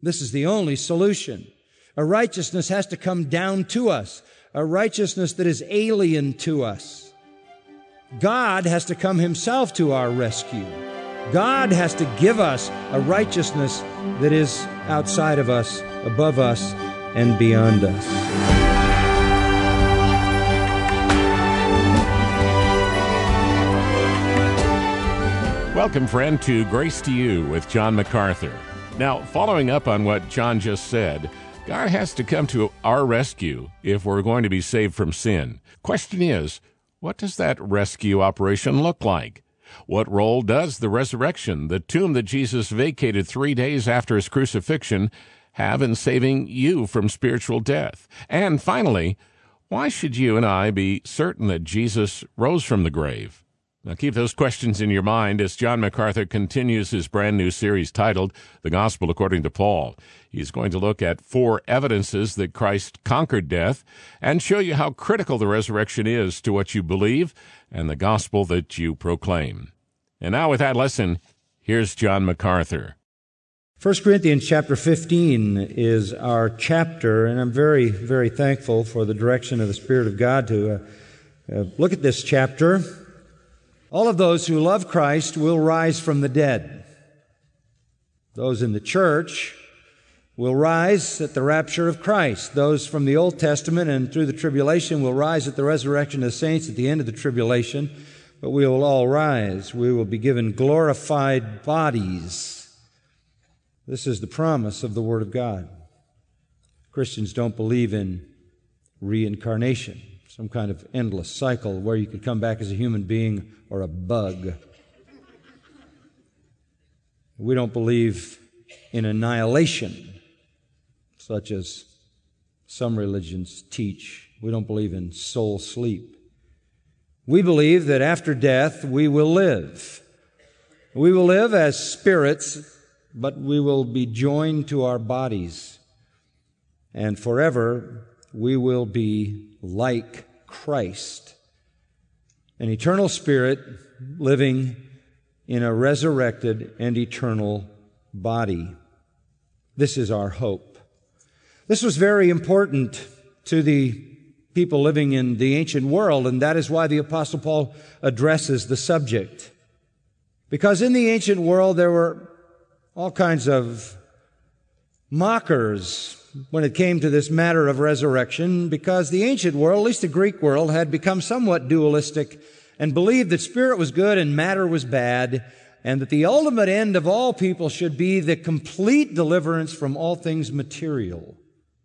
This is the only solution. A righteousness has to come down to us, a righteousness that is alien to us. God has to come himself to our rescue. God has to give us a righteousness that is outside of us, above us, and beyond us. Welcome, friend, to Grace to You with John MacArthur. Now, following up on what John just said, God has to come to our rescue if we're going to be saved from sin. Question is, what does that rescue operation look like? What role does the resurrection, the tomb that Jesus vacated 3 days after his crucifixion, have in saving you from spiritual death? And finally, why should you and I be certain that Jesus rose from the grave? Now, keep those questions in your mind as John MacArthur continues his brand new series titled The Gospel According to Paul. He's going to look at 4 evidences that Christ conquered death and show you how critical the resurrection is to what you believe and the gospel that you proclaim. And now with that lesson, here's John MacArthur. 1 Corinthians chapter 15 is our chapter, and I'm very, very thankful for the direction of the Spirit of God to look at this chapter. All of those who love Christ will rise from the dead. Those in the church will rise at the rapture of Christ. Those from the Old Testament and through the tribulation will rise at the resurrection of the saints at the end of the tribulation. But we will all rise. We will be given glorified bodies. This is the promise of the Word of God. Christians don't believe in reincarnation, some kind of endless cycle where you could come back as a human being or a bug. We don't believe in annihilation, such as some religions teach. We don't believe in soul sleep. We believe that after death we will live. We will live as spirits, but we will be joined to our bodies. And forever we will be like Christ, an eternal spirit living in a resurrected and eternal body. This is our hope. This was very important to the people living in the ancient world, and that is why the Apostle Paul addresses the subject. Because in the ancient world there were all kinds of mockers when it came to this matter of resurrection, because the ancient world, at least the Greek world, had become somewhat dualistic and believed that spirit was good and matter was bad, and that the ultimate end of all people should be the complete deliverance from all things material,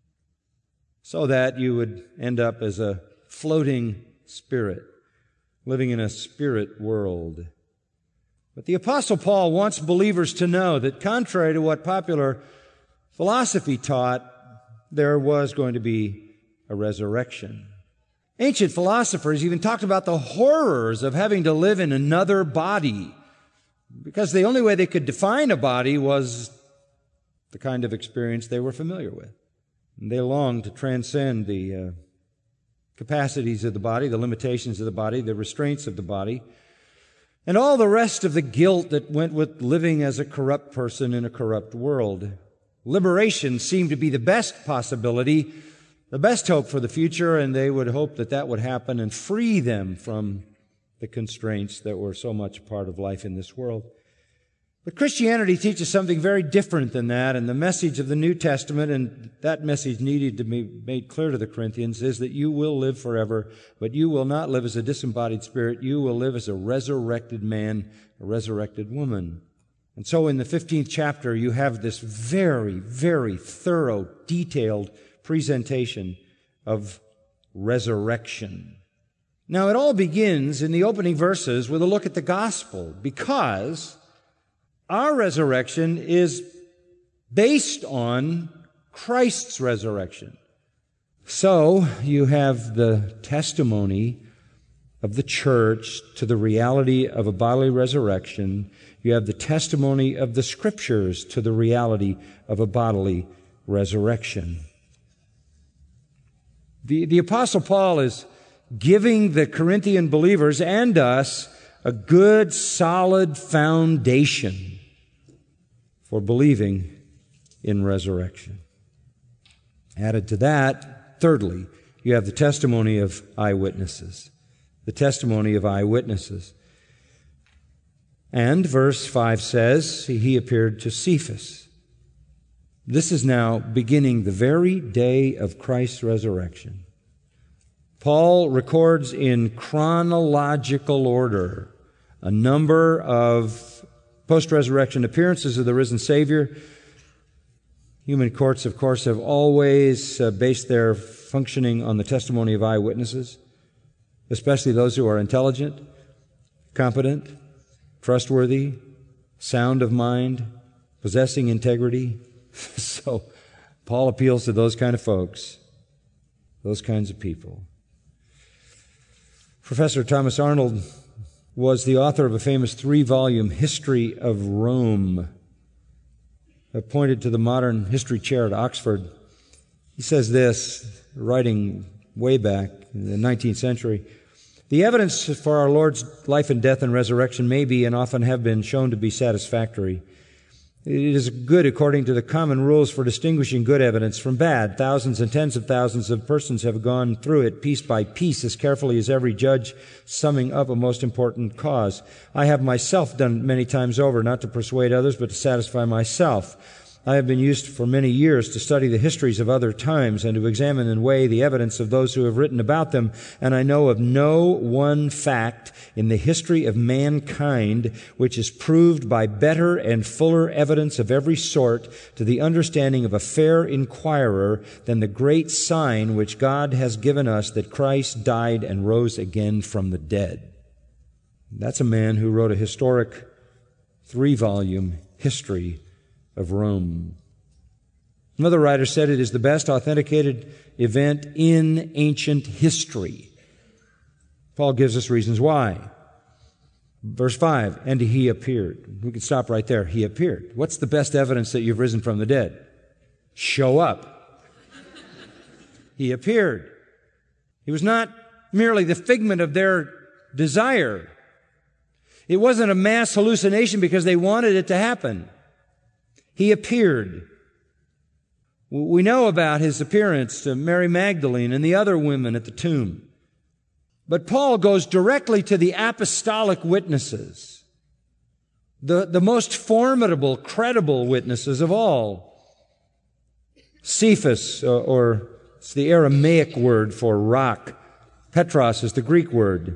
so that you would end up as a floating spirit, living in a spirit world. But the Apostle Paul wants believers to know that contrary to what popular philosophy taught, there was going to be a resurrection. Ancient philosophers even talked about the horrors of having to live in another body, because the only way they could define a body was the kind of experience they were familiar with. And they longed to transcend the capacities of the body, the limitations of the body, the restraints of the body, and all the rest of the guilt that went with living as a corrupt person in a corrupt world. Liberation seemed to be the best possibility, the best hope for the future, and they would hope that that would happen and free them from the constraints that were so much part of life in this world. But Christianity teaches something very different than that, and the message of the New Testament, and that message needed to be made clear to the Corinthians, is that you will live forever, but you will not live as a disembodied spirit. You will live as a resurrected man, a resurrected woman. And so in the 15th chapter, you have this very, very thorough, detailed presentation of resurrection. Now, it all begins in the opening verses with a look at the gospel, because our resurrection is based on Christ's resurrection. So you have the testimony of the church to the reality of a bodily resurrection. You have the testimony of the Scriptures to the reality of a bodily resurrection. The Apostle Paul is giving the Corinthian believers and us a good, solid foundation for believing in resurrection. Added to that, thirdly, you have the testimony of eyewitnesses. The testimony of eyewitnesses. And verse 5 says, he appeared to Cephas. This is now beginning the very day of Christ's resurrection. Paul records in chronological order a number of post-resurrection appearances of the risen Savior. Human courts, of course, have always based their functioning on the testimony of eyewitnesses, especially those who are intelligent, competent, trustworthy, sound of mind, possessing integrity. So Paul appeals to those kind of folks, those kinds of people. Professor Thomas Arnold was the author of a famous 3-volume history of Rome, appointed to the modern history chair at Oxford. He says this, writing way back in the 19th century, "The evidence for our Lord's life and death and resurrection may be and often have been shown to be satisfactory. It is good according to the common rules for distinguishing good evidence from bad. Thousands and tens of thousands of persons have gone through it piece by piece as carefully as every judge summing up a most important cause. I have myself done many times over, not to persuade others, but to satisfy myself. I have been used for many years to study the histories of other times and to examine and weigh the evidence of those who have written about them, and I know of no one fact in the history of mankind which is proved by better and fuller evidence of every sort to the understanding of a fair inquirer than the great sign which God has given us that Christ died and rose again from the dead." That's a man who wrote a historic 3-volume history of Rome. Another writer said it is the best authenticated event in ancient history. Paul gives us reasons why. Verse 5, and he appeared. We can stop right there. He appeared. What's the best evidence that you've risen from the dead? Show up. He appeared. He was not merely the figment of their desire. It wasn't a mass hallucination because they wanted it to happen. He appeared. We know about his appearance to Mary Magdalene and the other women at the tomb. But Paul goes directly to the apostolic witnesses, the most formidable, credible witnesses of all. Cephas, or it's the Aramaic word for rock. Petros is the Greek word.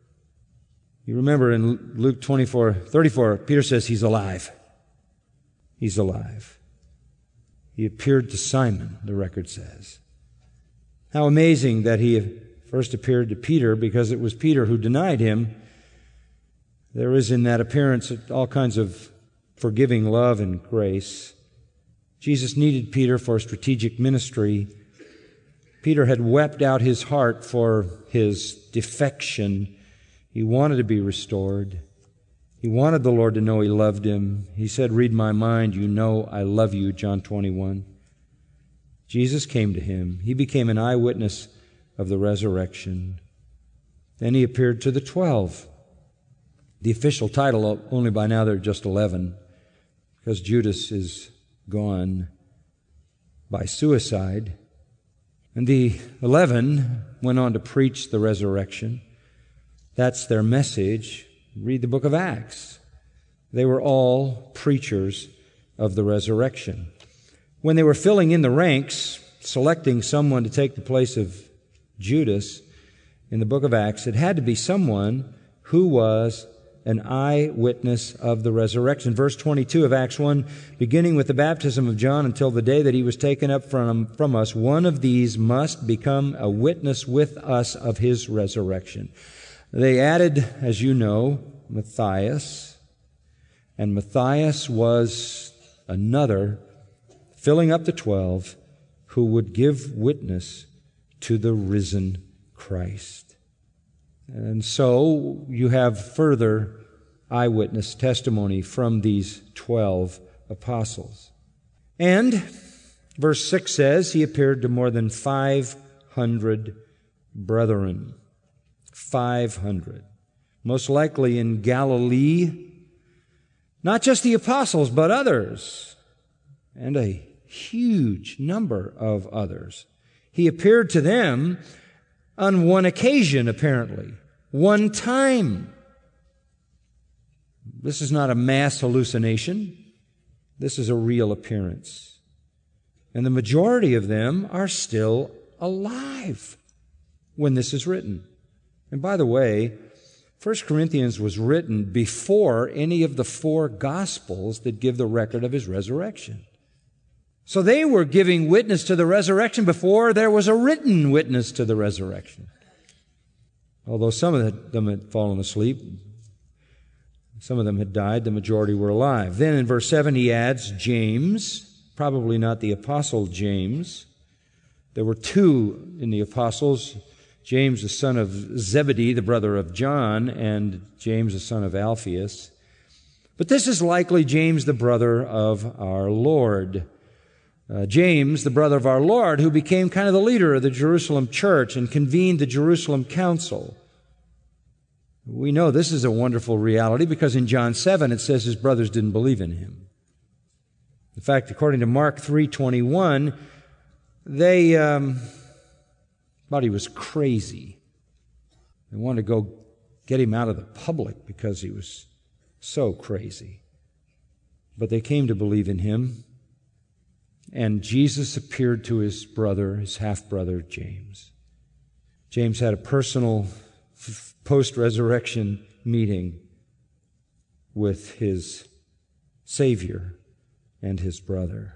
You remember in Luke 24:34, Peter says he's alive. He's alive. He appeared to Simon, the record says. How amazing that he first appeared to Peter, because it was Peter who denied him. There is in that appearance all kinds of forgiving love and grace. Jesus needed Peter for strategic ministry. Peter had wept out his heart for his defection. He wanted to be restored. He wanted the Lord to know he loved him. He said, "Read my mind, you know I love you," John 21. Jesus came to him. He became an eyewitness of the resurrection. Then he appeared to the 12. The official title, only by now they're just 11, because Judas is gone by suicide. And the 11 went on to preach the resurrection. That's their message. Read the book of Acts. They were all preachers of the resurrection. When they were filling in the ranks, selecting someone to take the place of Judas in the book of Acts, it had to be someone who was an eyewitness of the resurrection. Verse 22 of Acts 1, beginning with the baptism of John until the day that he was taken up from us, one of these must become a witness with us of his resurrection. They added, as you know, Matthias, and Matthias was another, filling up the 12, who would give witness to the risen Christ. And so you have further eyewitness testimony from these 12 apostles. And verse 6 says, he appeared to more than 500 brethren. 500. Most likely in Galilee. Not just the apostles, but others. And a huge number of others. He appeared to them on one occasion, apparently, one time. This is not a mass hallucination. This is a real appearance. And the majority of them are still alive when this is written. And by the way, 1 Corinthians was written before any of the 4 Gospels that give the record of His resurrection. So they were giving witness to the resurrection before there was a written witness to the resurrection. Although some of them had fallen asleep, some of them had died, the majority were alive. Then in verse 7 he adds James, probably not the Apostle James. There were 2 in the apostles, James the son of Zebedee, the brother of John, and James the son of Alphaeus. But this is likely James the brother of our Lord. James, the brother of our Lord, who became kind of the leader of the Jerusalem church and convened the Jerusalem council. We know this is a wonderful reality because in John 7 it says his brothers didn't believe in him. In fact, according to Mark 3:21, they thought he was crazy. They wanted to go get him out of the public because he was so crazy. But they came to believe in him. And Jesus appeared to his brother, his half-brother, James. James had a personal post-resurrection meeting with his Savior and his brother.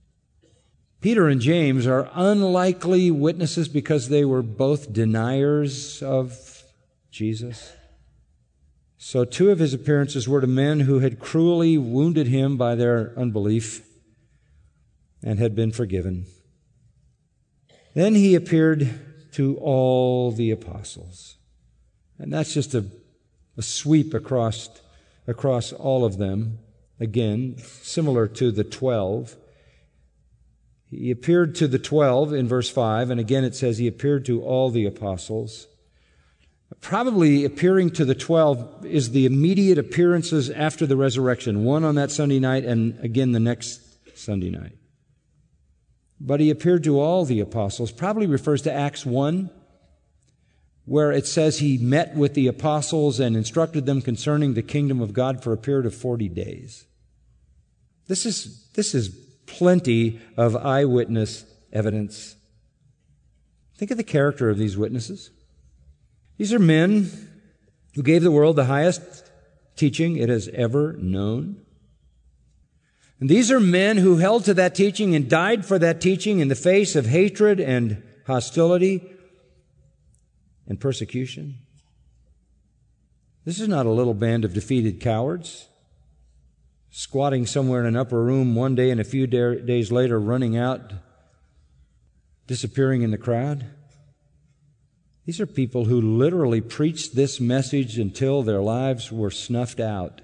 Peter and James are unlikely witnesses because they were both deniers of Jesus. So 2 of his appearances were to men who had cruelly wounded him by their unbelief and had been forgiven. Then he appeared to all the apostles. And that's just a sweep across all of them. Again, similar to the 12. He appeared to the 12 in verse 5, and again it says he appeared to all the apostles. Probably appearing to the 12 is the immediate appearances after the resurrection, one on that Sunday night and again the next Sunday night. But he appeared to all the apostles, probably refers to Acts 1, where it says he met with the apostles and instructed them concerning the kingdom of God for a period of 40 days. This is plenty of eyewitness evidence. Think of the character of these witnesses. These are men who gave the world the highest teaching it has ever known. And these are men who held to that teaching and died for that teaching in the face of hatred and hostility and persecution. This is not a little band of defeated cowards squatting somewhere in an upper room one day and a few days later running out, disappearing in the crowd. These are people who literally preached this message until their lives were snuffed out.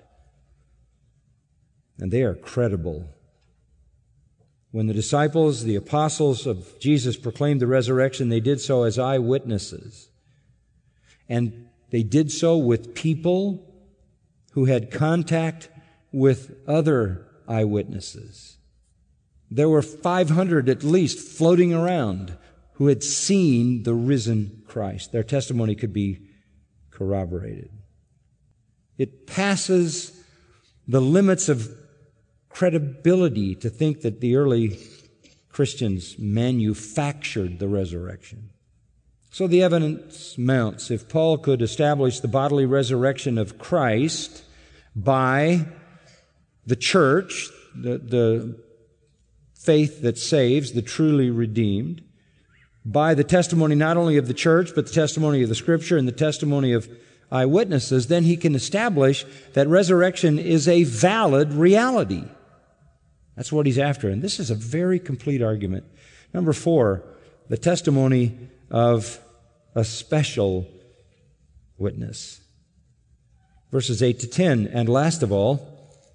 And they are credible. When the disciples, the apostles of Jesus proclaimed the resurrection, they did so as eyewitnesses. And they did so with people who had contact with other eyewitnesses. There were 500 at least floating around who had seen the risen Christ. Their testimony could be corroborated. It passes the limits of credibility to think that the early Christians manufactured the resurrection. So the evidence mounts. If Paul could establish the bodily resurrection of Christ by the church, the faith that saves, the truly redeemed, by the testimony not only of the church, but the testimony of the Scripture and the testimony of eyewitnesses, then he can establish that resurrection is a valid reality. That's what he's after. And this is a very complete argument. Number 4, the testimony of a special witness. Verses 8 to 10. And last of all,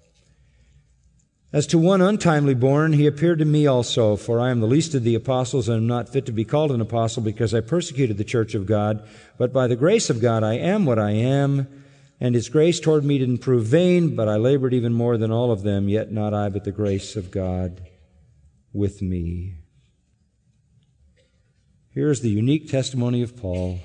as to one untimely born, he appeared to me also, for I am the least of the apostles and am not fit to be called an apostle because I persecuted the church of God. But by the grace of God I am what I am, and his grace toward me didn't prove vain, but I labored even more than all of them, yet not I, but the grace of God. with me. Here's the unique testimony of Paul,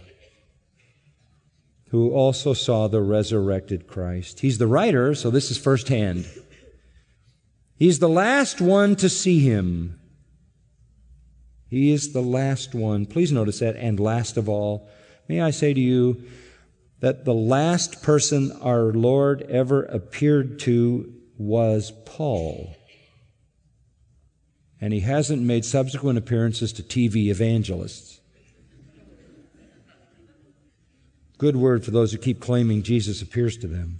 who also saw the resurrected Christ. He's the writer, so this is firsthand. He's the last one to see him. He is the last one. Please notice that, and last of all. May I say to you that the last person our Lord ever appeared to was Paul. And he hasn't made subsequent appearances to TV evangelists. Good word for those who keep claiming Jesus appears to them.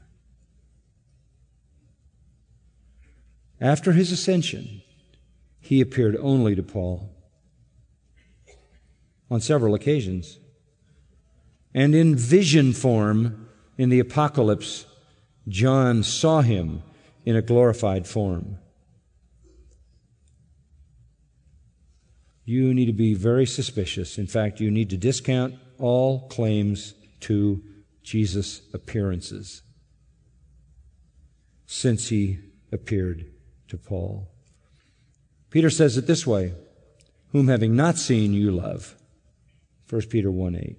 After his ascension, he appeared only to Paul on several occasions. And in vision form in the Apocalypse, John saw him in a glorified form. You need to be very suspicious. In fact, you need to discount all claims to Jesus' appearances since he appeared to Paul. Peter says it this way, whom having not seen you love. 1 Peter 1:8.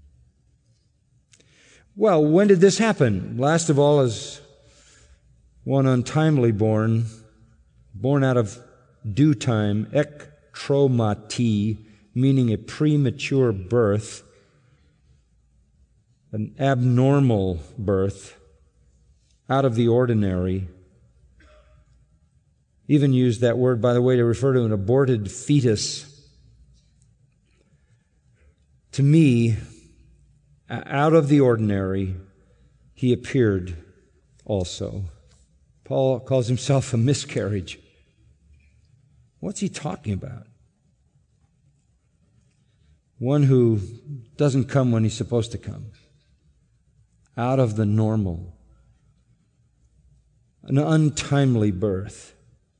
Well, when did this happen? Last of all is one untimely born out of due time, ektromati, meaning a premature birth, an abnormal birth, out of the ordinary. Even used that word, by the way, to refer to an aborted fetus. To me, out of the ordinary, he appeared also. Paul calls himself a miscarriage. What's he talking about? One who doesn't come when he's supposed to come. Out of the normal. An untimely birth.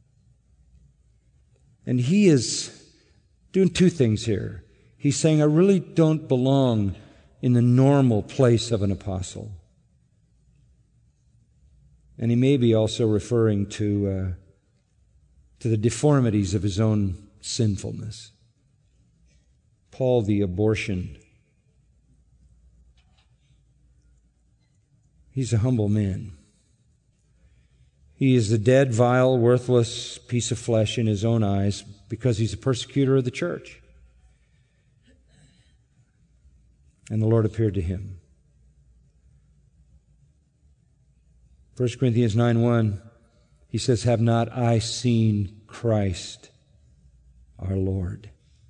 And he is doing two things here. He's saying, I really don't belong in the normal place of an apostle. And he may be also referring to the deformities of his own sinfulness. Paul the abortion. He's a humble man. He is a dead, vile, worthless piece of flesh in his own eyes because he's a persecutor of the church. And the Lord appeared to him. 1 Corinthians 9:1, he says, have not I seen Christ our Lord?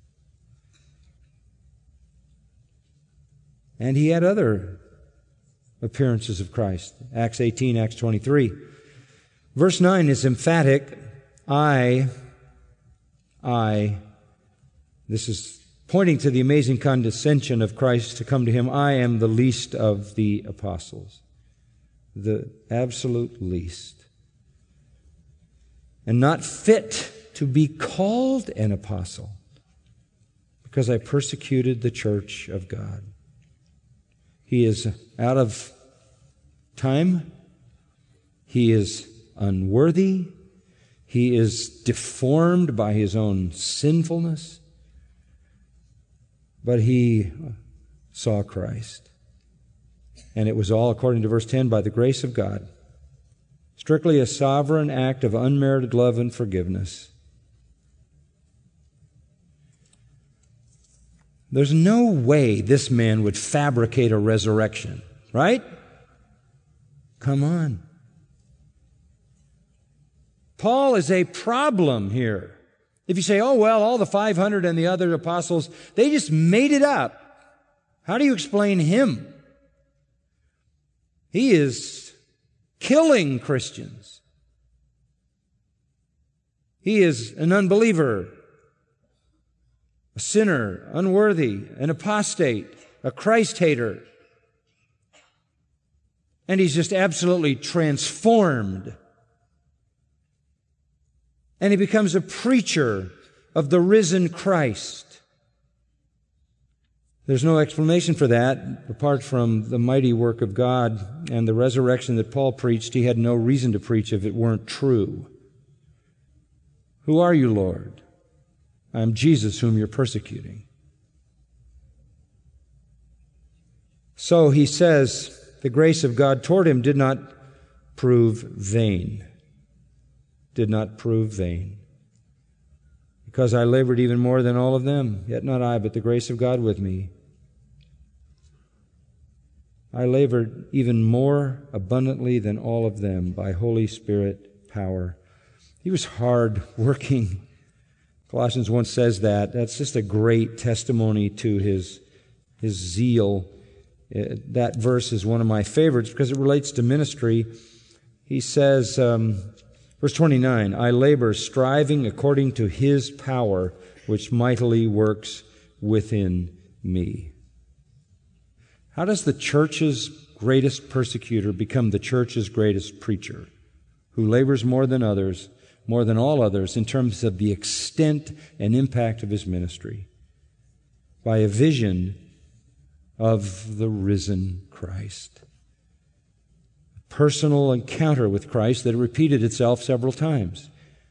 And he had other appearances of Christ. Acts 18, Acts 23. Verse 9 is emphatic. I. This is pointing to the amazing condescension of Christ to come to him. I am the least of the apostles. The absolute least. And not fit to be called an apostle because I persecuted the church of God. He is out of time. He is unworthy. He is deformed by his own sinfulness. But he saw Christ. And it was all, according to verse 10, by the grace of God. Strictly a sovereign act of unmerited love and forgiveness. There's no way this man would fabricate a resurrection, right? Come on. Paul is a problem here. If you say, oh, well, all the 500 and the other apostles, they just made it up. How do you explain him? He is killing Christians. He is an unbeliever, a sinner, unworthy, an apostate, a Christ hater. And he's just absolutely transformed. And he becomes a preacher of the risen Christ. There's no explanation for that apart from the mighty work of God and the resurrection that Paul preached. He had no reason to preach if it weren't true. Who are you, Lord? I am Jesus whom you're persecuting. So he says, the grace of God toward him did not prove vain. Did not prove vain. Because I labored even more than all of them, yet not I, but the grace of God with me. I labored even more abundantly than all of them by Holy Spirit power. He was hard working. Colossians 1 says that. That's just a great testimony to his zeal. That verse is one of my favorites because it relates to ministry. He says, verse 29, I labor striving according to His power, which mightily works within me. How does the church's greatest persecutor become the church's greatest preacher, who labors more than others, more than all others, in terms of the extent and impact of his ministry? By a vision of the risen Christ. A personal encounter with Christ that repeated itself several times.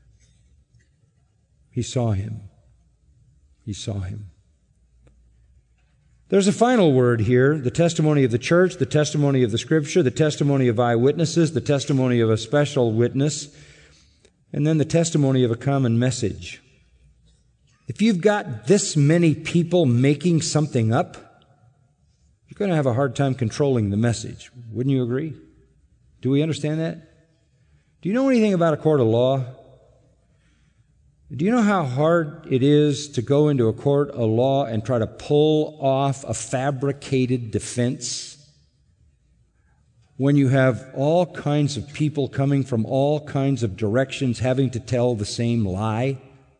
He saw Him. He saw Him. There's a final word here, the testimony of the church, the testimony of the Scripture, the testimony of eyewitnesses, the testimony of a special witness, and then the testimony of a common message. If you've got this many people making something up, you're going to have a hard time controlling the message. Wouldn't you agree? Do we understand that? Do you know anything about a court of law? Do you know how hard it is to go into a court of law and try to pull off a fabricated defense when you have all kinds of people coming from all kinds of directions having to tell the same lie?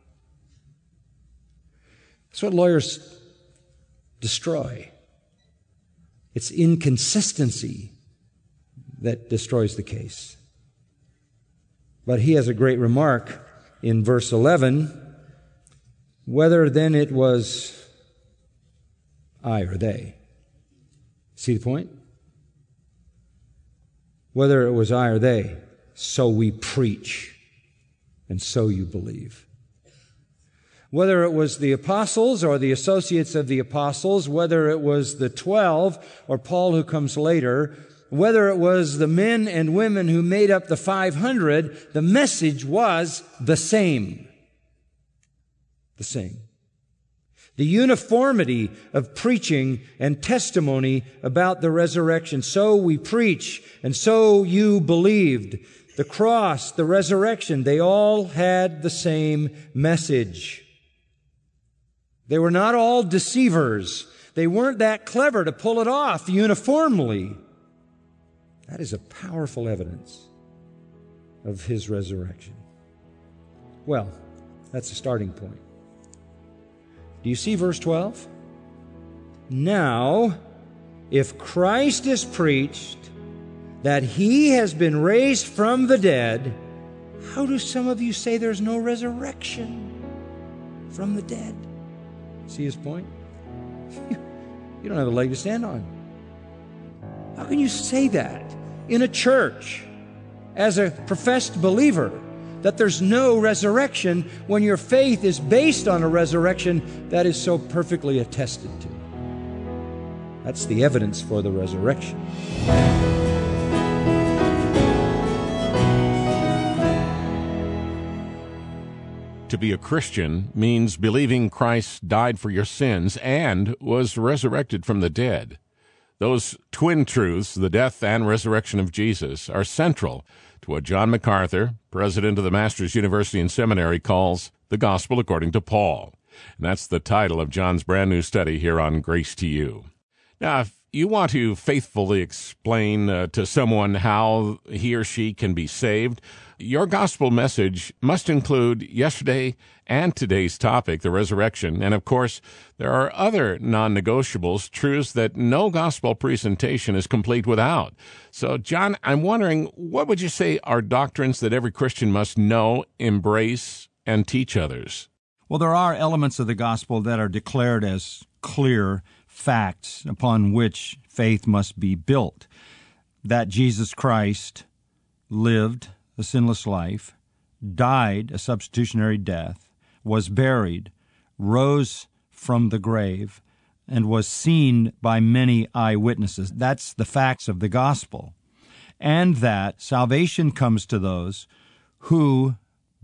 That's what lawyers destroy. It's inconsistency that destroys the case. But he has a great remark in verse 11, whether then it was I or they. See the point? Whether it was I or they, so we preach, and so you believe. Whether it was the apostles or the associates of the apostles, whether it was the 12 or Paul who comes later, whether it was the men and women who made up the 500, the message was the same. The same. The uniformity of preaching and testimony about the resurrection. So we preach, and so you believed. The cross, the resurrection, they all had the same message. They were not all deceivers. They weren't that clever to pull it off uniformly. That is a powerful evidence of His resurrection. Well, that's a starting point. Do you see verse 12? Now, if Christ is preached that He has been raised from the dead, how do some of you say there's no resurrection from the dead? See his point? You don't have a leg to stand on. How can you say that in a church as a professed believer that there's no resurrection when your faith is based on a resurrection that is so perfectly attested to? That's the evidence for the resurrection. To be a Christian means believing Christ died for your sins and was resurrected from the dead. Those twin truths, the death and resurrection of Jesus, are central to what John MacArthur, president of the Masters University and Seminary, calls the Gospel according to Paul. And that's the title of John's brand new study here on Grace to You. Now, if you want to faithfully explain to someone how he or she can be saved, your gospel message must include yesterday and today's topic, the resurrection. And of course, there are other non-negotiables, truths that no gospel presentation is complete without. So, John, I'm wondering, what would you say are doctrines that every Christian must know, embrace, and teach others? Well, there are elements of the gospel that are declared as clear facts upon which faith must be built. That Jesus Christ lived a sinless life, died a substitutionary death, was buried, rose from the grave and was seen by many eyewitnesses. That's the facts of the gospel. And that salvation comes to those who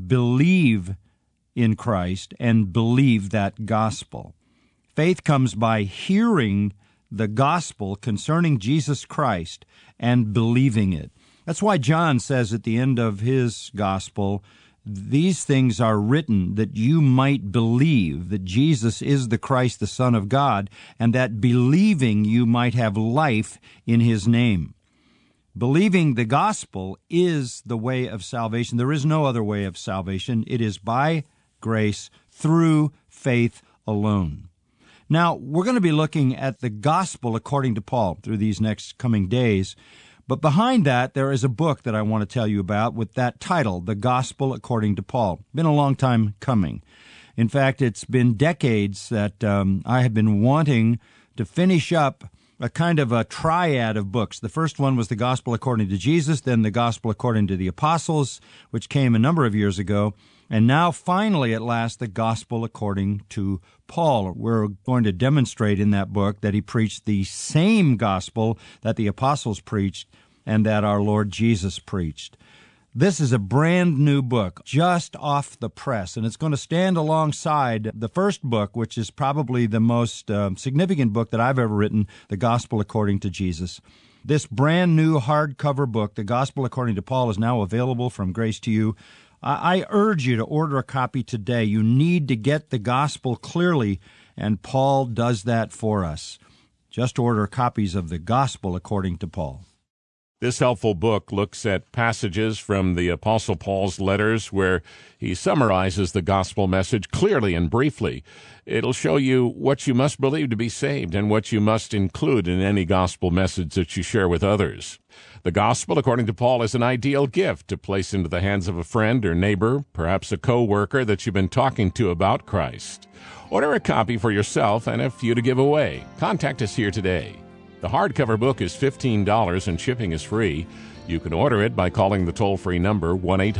believe in Christ and believe that gospel. Faith comes by hearing the gospel concerning Jesus Christ and believing it. That's why John says at the end of his gospel, these things are written that you might believe that Jesus is the Christ, the Son of God, and that believing you might have life in his name. Believing the gospel is the way of salvation. There is no other way of salvation. It is by grace through faith alone. Now, we're going to be looking at the gospel according to Paul through these next coming days. But behind that, there is a book that I want to tell you about with that title, The Gospel According to Paul. Been a long time coming. In fact, it's been decades that I have been wanting to finish up a kind of a triad of books. The first one was The Gospel According to Jesus, then The Gospel According to the Apostles, which came a number of years ago, and now finally at last The Gospel According to Paul. We're going to demonstrate in that book that he preached the same gospel that the apostles preached and that our Lord Jesus preached. This is a brand new book, just off the press, and it's going to stand alongside the first book, which is probably the most significant book that I've ever written, The Gospel According to Jesus. This brand new hardcover book, The Gospel According to Paul, is now available from Grace to You. I urge you to order a copy today. You need to get the gospel clearly, and Paul does that for us. Just order copies of The Gospel According to Paul. This helpful book looks at passages from the Apostle Paul's letters where he summarizes the gospel message clearly and briefly. It'll show you what you must believe to be saved and what you must include in any gospel message that you share with others. The gospel, according to Paul, is an ideal gift to place into the hands of a friend or neighbor, perhaps a co-worker that you've been talking to about Christ. Order a copy for yourself and a few to give away. Contact us here today. The hardcover book is $15 and shipping is free. You can order it by calling the toll-free number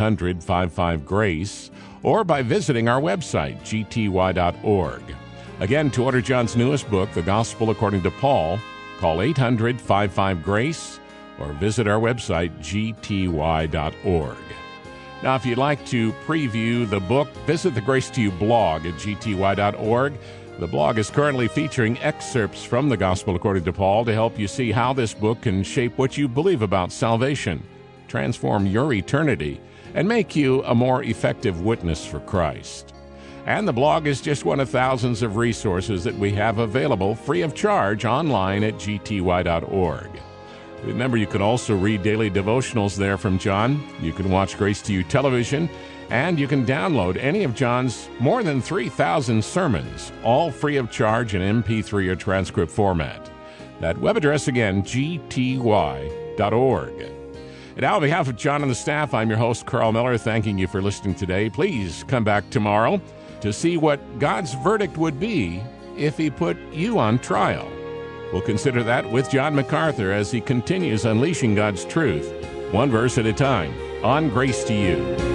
1-800-55-GRACE or by visiting our website, gty.org. Again, to order John's newest book, The Gospel According to Paul, call 800-55-GRACE or visit our website, gty.org. Now, if you'd like to preview the book, visit the Grace to You blog at gty.org. The blog is currently featuring excerpts from the Gospel According to Paul to help you see how this book can shape what you believe about salvation, transform your eternity, and make you a more effective witness for Christ. And the blog is just one of thousands of resources that we have available free of charge online at gty.org. Remember, you can also read daily devotionals there from John. You can watch Grace to You television, and you can download any of John's more than 3,000 sermons, all free of charge in MP3 or transcript format. That web address again, gty.org. And now on behalf of John and the staff, I'm your host, Carl Miller, thanking you for listening today. Please come back tomorrow to see what God's verdict would be if he put you on trial. We'll consider that with John MacArthur as he continues unleashing God's truth, one verse at a time, on Grace to You.